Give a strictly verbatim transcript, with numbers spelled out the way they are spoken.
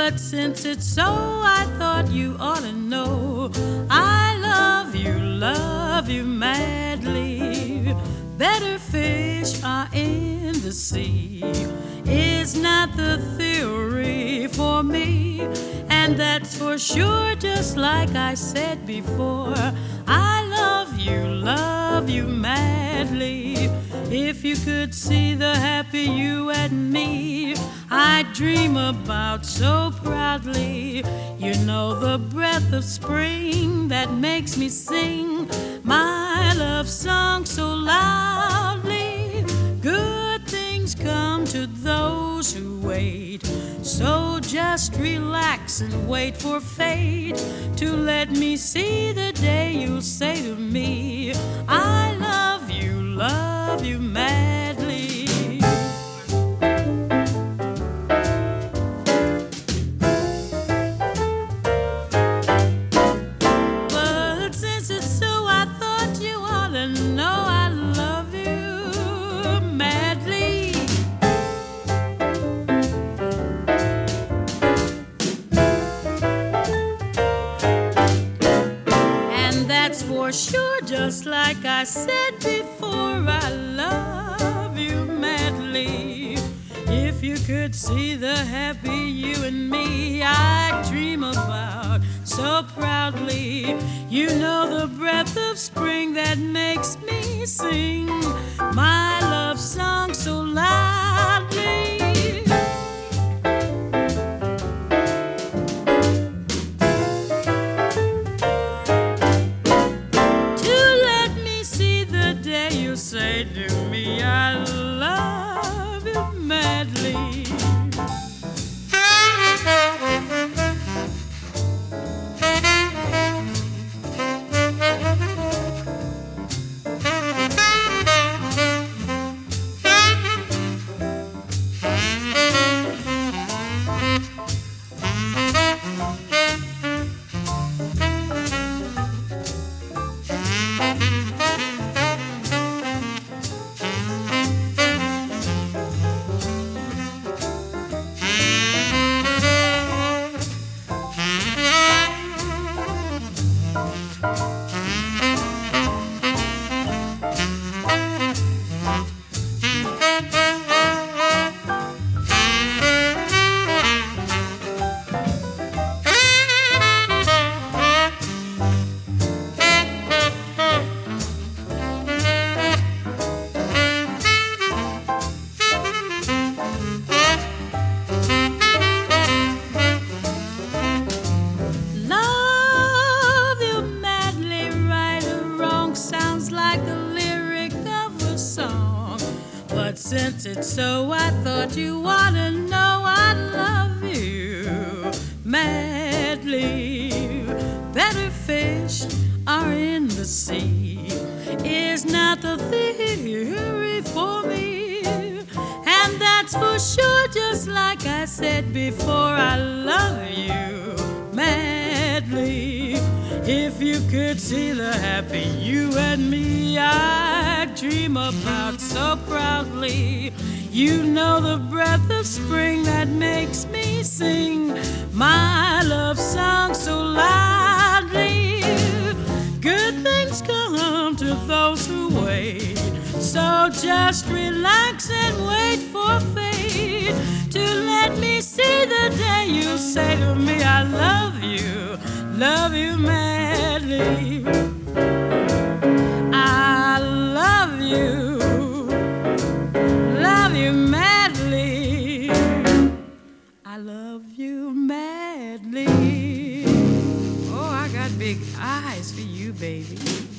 But since it's so, I thought you ought to know I love you, love you madly. Better fish are in the sea is not the theory for me, and that's for sure. Just like I said before, I love you, love you madly. If you could see the happy you and me I dream about so proudly, you know, the breath of spring that makes me sing my love song so loudly. Good things come to those who wait, so just relax and wait for fate to let me see the day you'll say to me, I love you, love you madly. But since it's so, I thought you ought to know I love you madly. And that's for sure, just like I said before, I love you madly. If you could see the happy you and me I dream about so proudly, you know, the breath of spring that makes me sing my love song so loudly. You say to me, I love you madly. But since it's so, I thought you ought to know I love you madly. Better fish are in the sea is not the theory for me, and that's for sure. Just like I said before, I love you madly. If you could see the happy you and me I dream about so proudly, you know, the breath of spring that makes me sing my love song so loudly. Good things come to those who wait, so just relax and wait for fate to let me see the day you say to me, I love you, love you madly. I love you, love you madly. I love you madly. Oh, I got big eyes for you, baby.